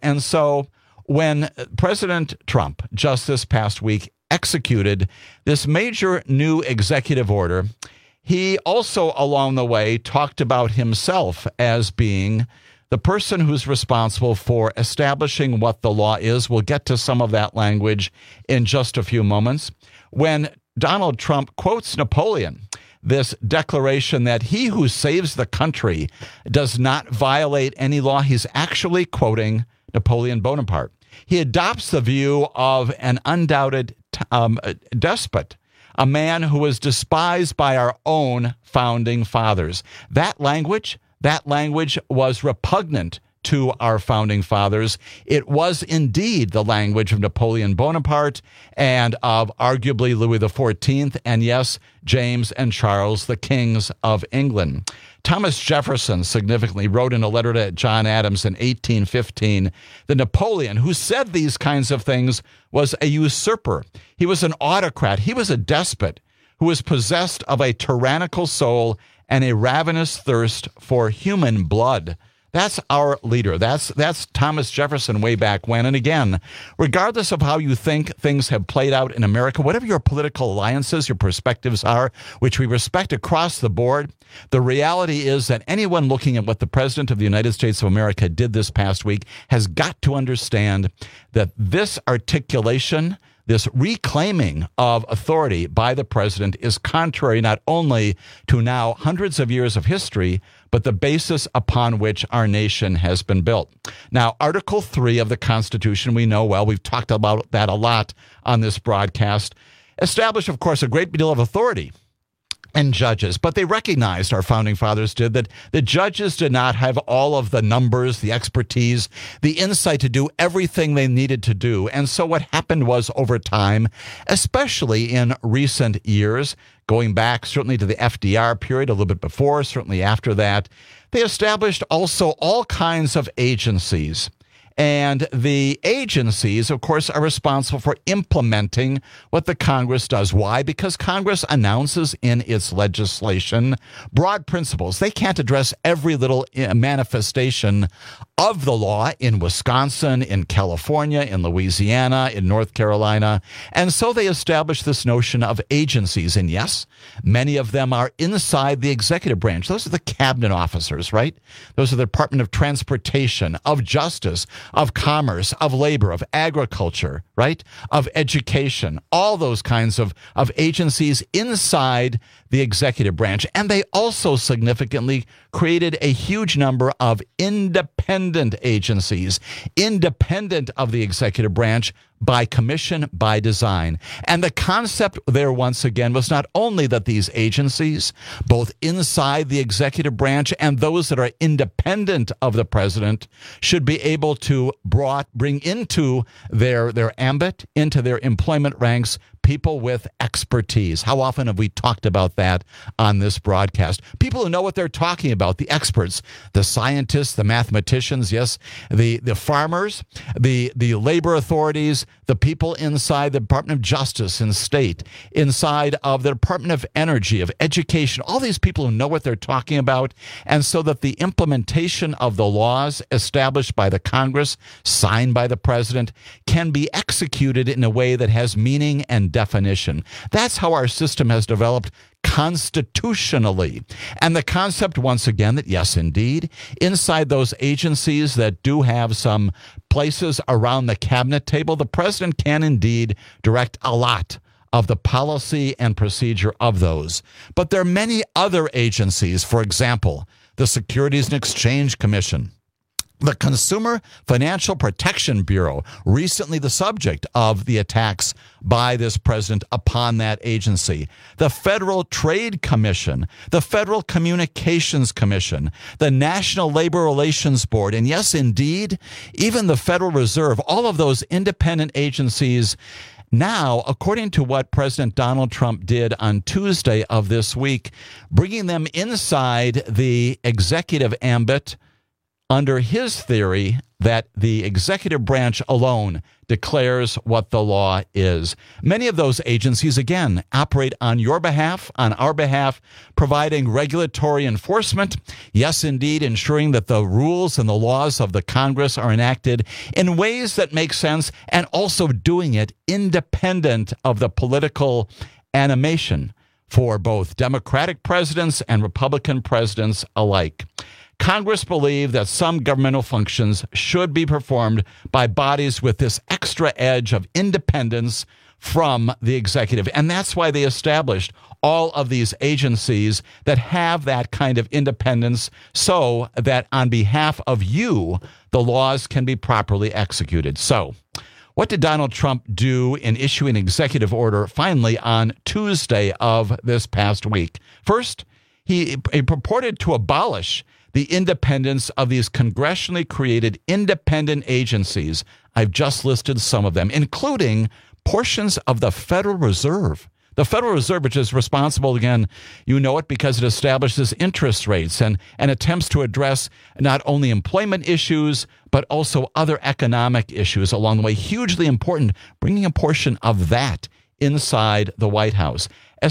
when President Trump just this past week executed this major new executive order, he also along the way talked about himself as being the person who's responsible for establishing what the law is. We'll get to some of that language in just a few moments. When Donald Trump quotes Napoleon, this declaration that he who saves the country does not violate any law, he's actually quoting Napoleon Bonaparte. He adopts the view of an undoubted despot, a man who was despised by our own founding fathers. That language was repugnant to our founding fathers. It was indeed the language of Napoleon Bonaparte and of arguably Louis XIV, and yes, James and Charles, the kings of England. Thomas Jefferson significantly wrote in a letter to John Adams in 1815 that Napoleon, who said these kinds of things, was a usurper. He was an autocrat. He was a despot who was possessed of a tyrannical soul and a ravenous thirst for human blood. That's our leader. That's Thomas Jefferson way back when. And again, regardless of how you think things have played out in America, whatever your political alliances, your perspectives are, which we respect across the board, the reality is that anyone looking at what the President of the United States of America did this past week has got to understand that this articulation, this reclaiming of authority by the president, is contrary not only to now hundreds of years of history, but the basis upon which our nation has been built. Now, Article 3 of the Constitution, we know well, we've talked about that a lot on this broadcast, established, of course, a great deal of authority and judges, but they recognized, our founding fathers did, that the judges did not have all of the numbers, the expertise, the insight to do everything they needed to do. And so what happened was, over time, especially in recent years, going back certainly to the FDR period, a little bit before, certainly after that, they established also all kinds of agencies. And the agencies, of course, are responsible for implementing what the Congress does. Why? Because Congress announces in its legislation broad principles. They can't address every little manifestation of the law in Wisconsin, in California, in Louisiana, in North Carolina. And so they establish this notion of agencies. And yes, many of them are inside the executive branch. Those are the cabinet officers, right? Those are the Department of Transportation, of Justice, of Commerce, of Labor, of Agriculture, right? Of Education, all those kinds of agencies inside the executive branch. And they also significantly created a huge number of independent agencies, independent of the executive branch, by commission, by design. And the concept there, once again, was not only that these agencies, both inside the executive branch and those that are independent of the president, should be able to bring into their ambit, into their employment ranks, people with expertise. How often have we talked about that on this broadcast? People who know what they're talking about, the experts, the scientists, the mathematicians, yes, the farmers, the labor authorities, the people inside the Department of Justice and State, inside of the Department of Energy, of Education, all these people who know what they're talking about, and so that the implementation of the laws established by the Congress, signed by the president, can be executed in a way that has meaning and definition. That's how our system has developed constitutionally. And the concept, once again, that yes, indeed, inside those agencies that do have some places around the cabinet table, the president can indeed direct a lot of the policy and procedure of those. But there are many other agencies, for example, the Securities and Exchange Commission, the Consumer Financial Protection Bureau, recently the subject of the attacks by this president upon that agency, the Federal Trade Commission, the Federal Communications Commission, the National Labor Relations Board, and yes, indeed, even the Federal Reserve, all of those independent agencies. Now, according to what President Donald Trump did on Tuesday of this week, bringing them inside the executive ambit under his theory that the executive branch alone declares what the law is. Many of those agencies, again, operate on your behalf, on our behalf, providing regulatory enforcement. Yes, indeed, ensuring that the rules and the laws of the Congress are enacted in ways that make sense, and also doing it independent of the political animation for both Democratic presidents and Republican presidents alike. Congress believed that some governmental functions should be performed by bodies with this extra edge of independence from the executive. And that's why they established all of these agencies that have that kind of independence, so that on behalf of you, the laws can be properly executed. So what did Donald Trump do in issuing an executive order finally on Tuesday of this past week? First, he purported to abolish the independence of these congressionally created independent agencies. I've just listed some of them, including portions of the Federal Reserve. The Federal Reserve, which is responsible, again, you know it because it establishes interest rates and attempts to address not only employment issues, but also other economic issues along the way. Hugely important, bringing a portion of that inside the White House.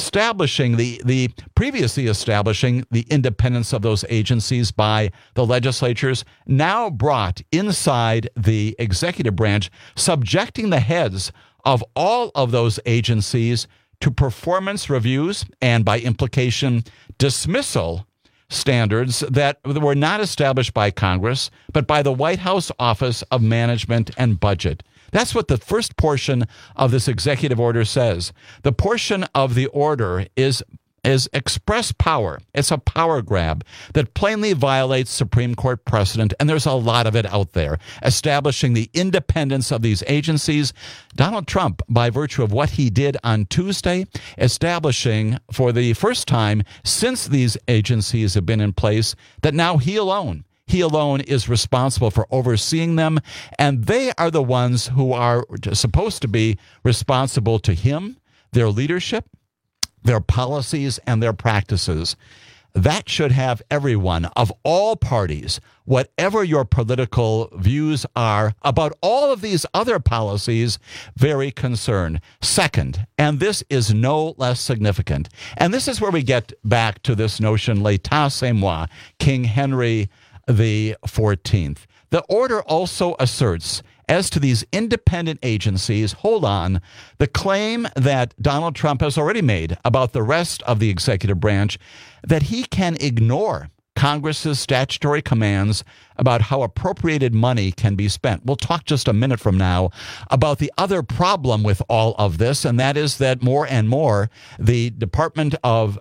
Previously establishing the independence of those agencies by the legislatures, now brought inside the executive branch, subjecting the heads of all of those agencies to performance reviews and, by implication, dismissal standards that were not established by Congress, but by the White House Office of Management and Budget. That's what the first portion of this executive order says. The portion of the order is express power. It's a power grab that plainly violates Supreme Court precedent, and there's a lot of it out there, establishing the independence of these agencies. Donald Trump, by virtue of what he did on Tuesday, establishing for the first time since these agencies have been in place that now he alone is responsible for overseeing them, and they are the ones who are supposed to be responsible to him, their leadership, their policies, and their practices. That should have everyone of all parties, whatever your political views are about all of these other policies, very concerned. Second, and this is no less significant, and this is where we get back to this notion, l'état c'est moi, King Henry the 14th. The order also asserts, as to these independent agencies, hold on, the claim that Donald Trump has already made about the rest of the executive branch, that he can ignore Congress's statutory commands about how appropriated money can be spent. We'll talk just a minute from now about the other problem with all of this, and that is that more and more the Department of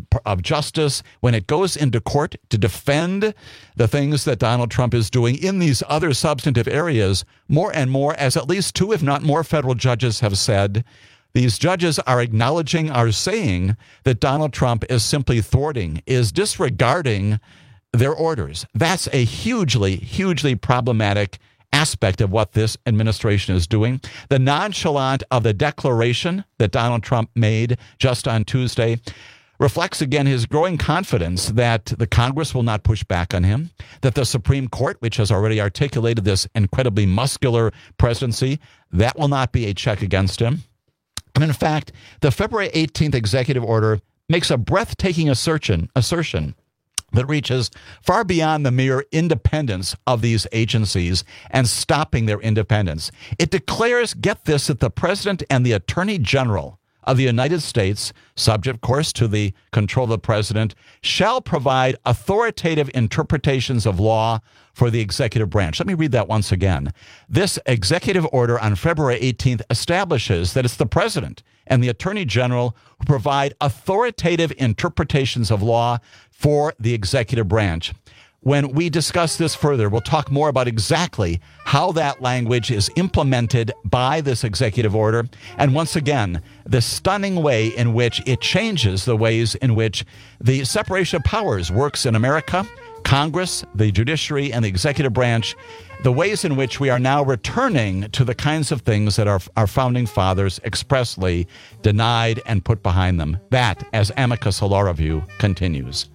Justice, when it goes into court to defend the things that Donald Trump is doing in these other substantive areas, more and more, as at least 2, if not more, federal judges have said, these judges are acknowledging, are saying that Donald Trump is simply thwarting, is disregarding their orders. That's a hugely, hugely problematic aspect of what this administration is doing. The nonchalant of the declaration that Donald Trump made just on Tuesday reflects again his growing confidence that the Congress will not push back on him, that the Supreme Court, which has already articulated this incredibly muscular presidency, that will not be a check against him. And in fact, the February 18th executive order makes a breathtaking assertion that reaches far beyond the mere independence of these agencies and stopping their independence. It declares, get this, that the President and the Attorney General of the United States, subject, of course, to the control of the President, shall provide authoritative interpretations of law for the executive branch. Let me read that once again. This executive order on February 18th establishes that it's the President and the Attorney General who provide authoritative interpretations of law for the executive branch. When we discuss this further, we'll talk more about exactly how that language is implemented by this executive order. And once again, the stunning way in which it changes the ways in which the separation of powers works in America, Congress, the judiciary, and the executive branch, the ways in which we are now returning to the kinds of things that our founding fathers expressly denied and put behind them. That, as Amicus Law Review continues.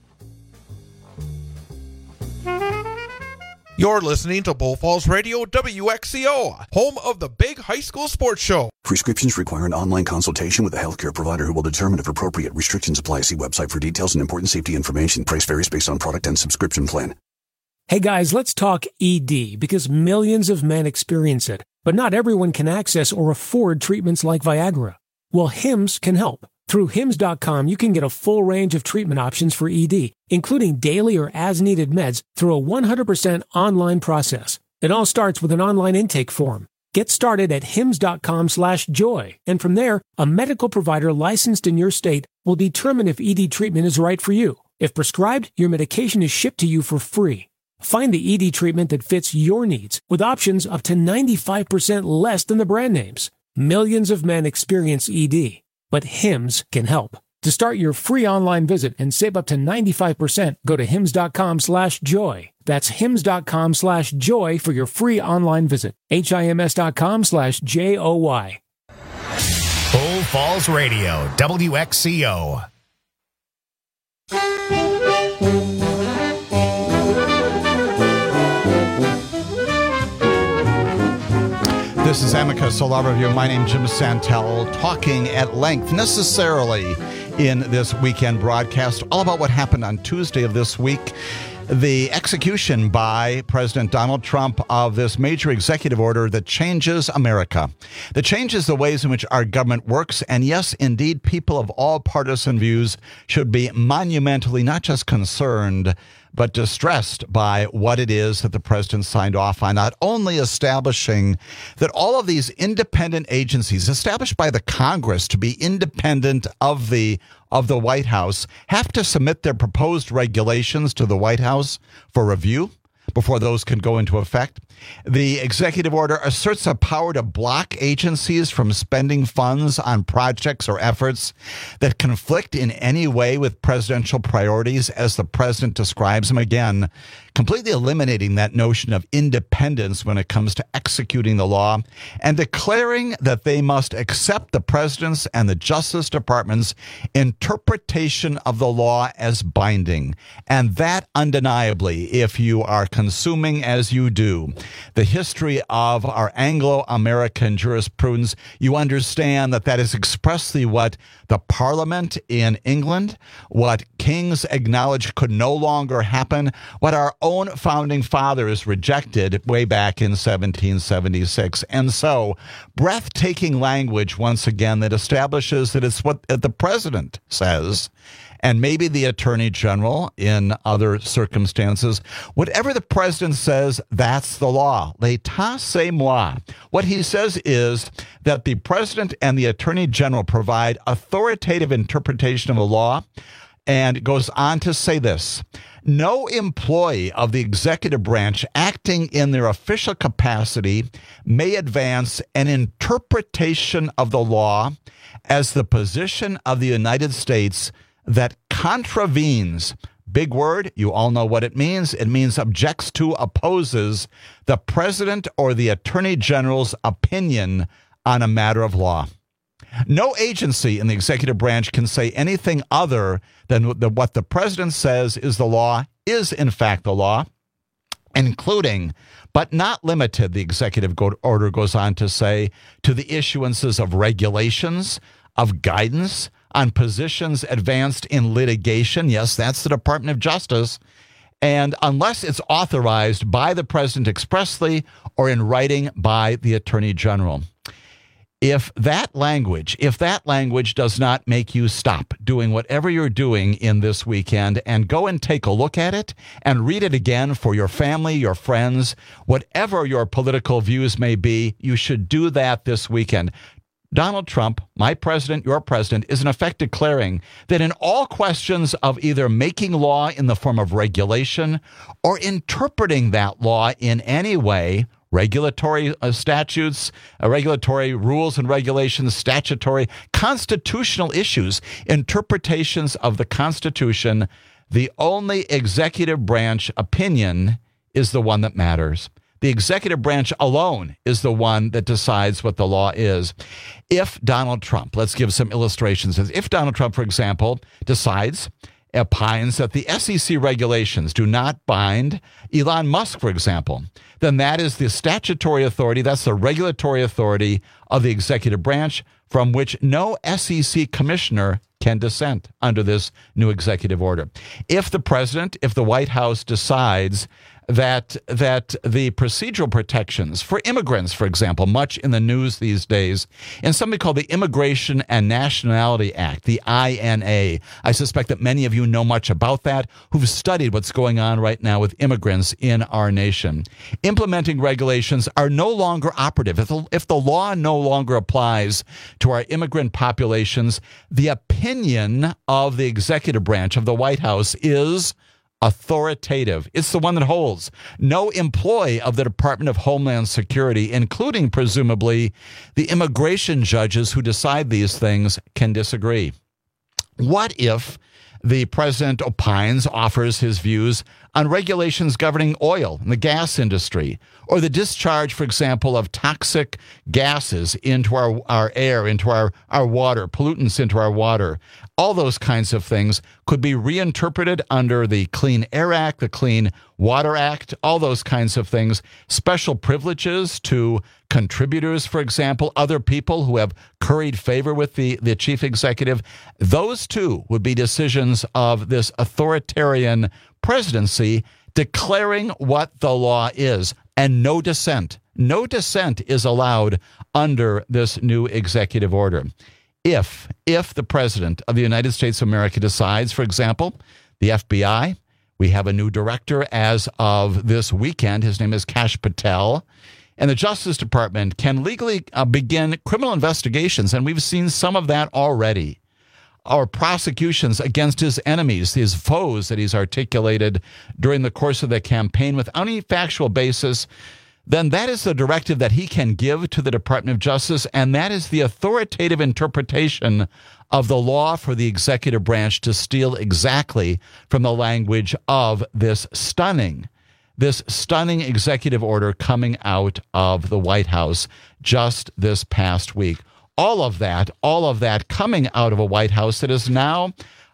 You're listening to Bull Falls Radio WXCO, home of the big high school sports show. Prescriptions require an online consultation with a healthcare provider who will determine if appropriate. Restrictions apply. See website for details and important safety information. Price varies based on product and subscription plan. Hey guys, let's talk ED, because millions of men experience it, but not everyone can access or afford treatments like Viagra. Well, Hims can help. Through Hims.com, you can get a full range of treatment options for ED, including daily or as-needed meds through a 100% online process. It all starts with an online intake form. Get started at Hims.com/joy, and from there, a medical provider licensed in your state will determine if ED treatment is right for you. If prescribed, your medication is shipped to you for free. Find the ED treatment that fits your needs, with options up to 95% less than the brand names. Millions of men experience ED. But Hims can help. To start your free online visit and save up to 95%, go to Hims.com/joy. That's Hims.com/joy for your free online visit. HIMS.com/JOY. Bull Falls Radio, WXCO. This is Amicus Law Review. My name is Jim Santel, talking at length, necessarily, in this weekend broadcast, all about what happened on Tuesday of this week. The execution by President Donald Trump of this major executive order that changes America, that changes the ways in which our government works. And yes, indeed, people of all partisan views should be monumentally not just concerned, but distressed by what it is that the president signed off on, not only establishing that all of these independent agencies established by the Congress to be independent of the White House have to submit their proposed regulations to the White House for review before those can go into effect. The executive order asserts a power to block agencies from spending funds on projects or efforts that conflict in any way with presidential priorities as the president describes them. Again, completely eliminating that notion of independence when it comes to executing the law, and declaring that they must accept the president's and the Justice Department's interpretation of the law as binding. And that undeniably, if you are consuming as you do the history of our Anglo-American jurisprudence, you understand that that is expressly what the Parliament in England, what kings acknowledged could no longer happen, what our own founding fathers rejected way back in 1776. And so, breathtaking language, once again, that establishes that it's what the president says, and maybe the attorney general in other circumstances. Whatever the president says, that's the law. L'état, c'est moi. What he says is that the president and the attorney general provide authoritative interpretation of the law, and goes on to say this: no employee of the executive branch acting in their official capacity may advance an interpretation of the law as the position of the United States that contravenes Big word. You all know what it means. It means objects to, opposes the president or the attorney general's opinion on a matter of law. No agency in the executive branch can say anything other than what the president says is the law, is in fact the law, including, but not limited, the executive order goes on to say, to the issuances of regulations, of guidance on positions advanced in litigation. Yes, that's the Department of Justice. And unless it's authorized by the president expressly or in writing by the attorney general. If that language does not make you stop doing whatever you're doing in this weekend and go and take a look at it and read it again for your family, your friends, whatever your political views may be, you should do that this weekend. Donald Trump, my president, your president, is in effect declaring that in all questions of either making law in the form of regulation or interpreting that law in any way, regulatory statutes, regulatory rules and regulations, statutory, constitutional issues, interpretations of the Constitution, the only executive branch opinion is the one that matters. The executive branch alone is the one that decides what the law is. If Donald Trump, let's give some illustrations. If Donald Trump, for example, opines that the SEC regulations do not bind Elon Musk, for example, then that is the statutory authority, that's the regulatory authority of the executive branch from which no SEC commissioner can dissent under this new executive order. If the president, if the White House decides that the procedural protections for immigrants, for example, much in the news these days, in something called the Immigration and Nationality Act, the INA. I suspect that many of you know much about that, who've studied what's going on right now with immigrants in our nation. Implementing regulations are no longer operative. If the law no longer applies to our immigrant populations, the opinion of the executive branch of the White House is authoritative. It's the one that holds. No employee of the Department of Homeland Security, including presumably the immigration judges who decide these things, can disagree. What if the president offers his views on regulations governing oil and the gas industry, or the discharge, for example, of toxic gases into our air, into our water, pollutants into our water? All those kinds of things could be reinterpreted under the Clean Air Act, the Clean Water Act, all those kinds of things. Special privileges to contributors, for example, other people who have curried favor with the chief executive. Those too would be decisions of this authoritarian presidency declaring what the law is, and no dissent. No dissent is allowed under this new executive order. If the president of the United States of America decides, for example, the FBI, we have a new director as of this weekend. His name is Kash Patel. And the Justice Department can legally begin criminal investigations, and we've seen some of that already. Our prosecutions against his enemies, his foes that he's articulated during the course of the campaign without any factual basis, then that is the directive that he can give to the Department of Justice, and that is the authoritative interpretation of the law for the executive branch to steal exactly from the language of this stunning executive order coming out of the White House just this past week. All of that coming out of a White House that has now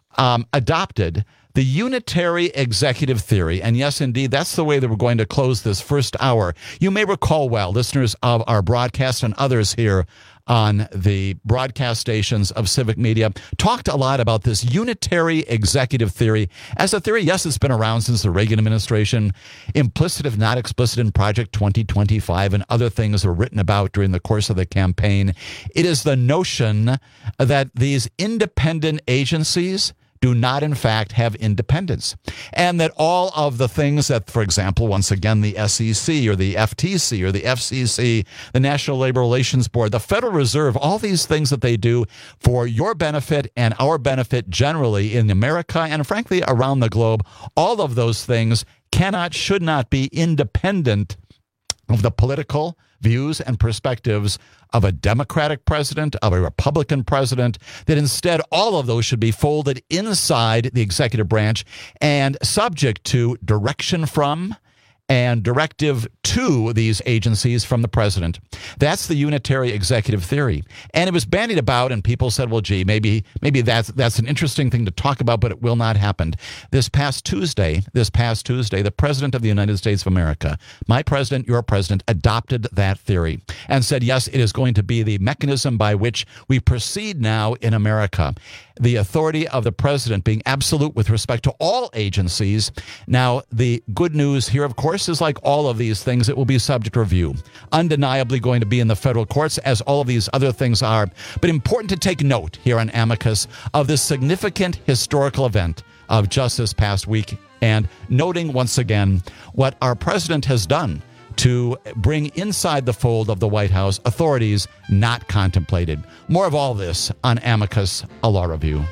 adopted the unitary executive theory. And yes, indeed, that's the way that we're going to close this first hour. You may recall well, listeners of our broadcast and others here on the broadcast stations of Civic Media, talked a lot about this unitary executive theory. As a theory, yes, it's been around since the Reagan administration, implicit if not explicit in Project 2025 and other things were written about during the course of the campaign. It is the notion that these independent agencies do not, in fact, have independence. And that all of the things that, for example, once again, the SEC or the FTC or the FCC, the National Labor Relations Board, the Federal Reserve, all these things that they do for your benefit and our benefit generally in America and, frankly, around the globe, all of those things should not be independent of the political, views and perspectives of a Democratic president, of a Republican president, that instead all of those should be folded inside the executive branch and subject to direction from and directive to these agencies from the president. That's the unitary executive theory. And it was bandied about, and people said, well, gee, maybe that's an interesting thing to talk about, but it will not happen. This past Tuesday, the president of the United States of America, my president, your president, adopted that theory and said, yes, it is going to be the mechanism by which we proceed now in America. The authority of the president being absolute with respect to all agencies. Now, the good news here, of course, is like all of these things, it will be subject to review. Undeniably going to be in the federal courts, as all of these other things are. But important to take note here on Amicus of this significant historical event of just this past week, and noting once again what our president has done to bring inside the fold of the White House authorities not contemplated. More of all this on Amicus, a law review.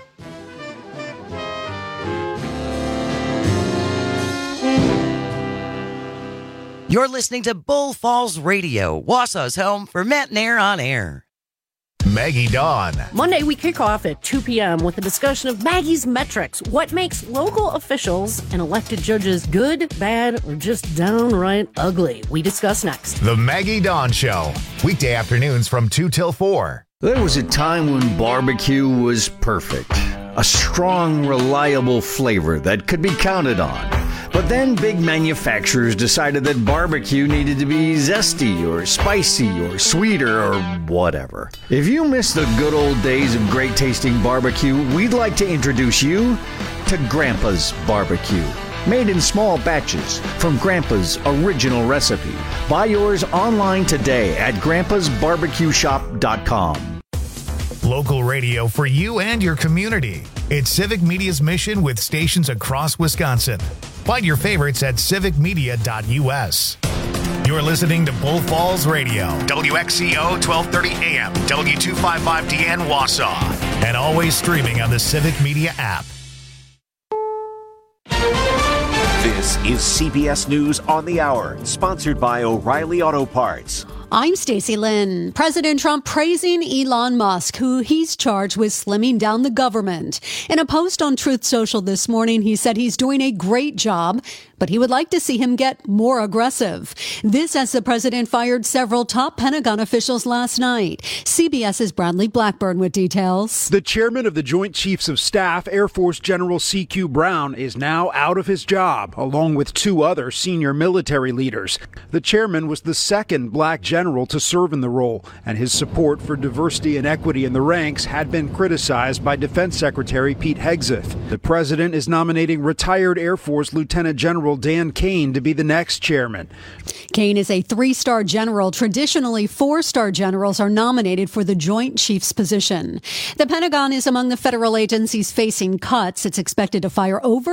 You're listening to Bull Falls Radio, Wausau's home for Matt Nair on Air. Maggie Dawn. Monday, we kick off at 2 p.m. with a discussion of Maggie's metrics. What makes local officials and elected judges good, bad, or just downright ugly? We discuss next. The Maggie Dawn Show. Weekday afternoons from 2 till 4. There was a time when barbecue was perfect. A strong, reliable flavor that could be counted on. But then big manufacturers decided that barbecue needed to be zesty or spicy or sweeter or whatever. If you miss the good old days of great tasting barbecue, we'd like to introduce you to Grandpa's Barbecue. Made in small batches from Grandpa's original recipe. Buy yours online today at grandpasbarbecueshop.com. Local radio for you and your community. It's Civic Media's mission with stations across Wisconsin. Find your favorites at civicmedia.us. You're listening to Bull Falls Radio, WXCO 1230 AM, W255DN Wausau, and always streaming on the Civic Media app. This is CBS News on the Hour, sponsored by O'Reilly Auto Parts. I'm Stacey Lynn. President Trump praising Elon Musk, who he's charged with slimming down the government. In a post on Truth Social this morning, he said he's doing a great job, but he would like to see him get more aggressive. This as the president fired several top Pentagon officials last night. CBS's Bradley Blackburn with details. The chairman of the Joint Chiefs of Staff, Air Force General C.Q. Brown, is now out of his job, along with two other senior military leaders. The chairman was the second black general to serve in the role, and his support for diversity and equity in the ranks had been criticized by Defense Secretary Pete Hegseth. The president is nominating retired Air Force Lieutenant General Dan Kane to be the next chairman. Kane is a three-star general. Traditionally, four-star generals are nominated for the Joint Chiefs position. The Pentagon is among the federal agencies facing cuts. It's expected to fire over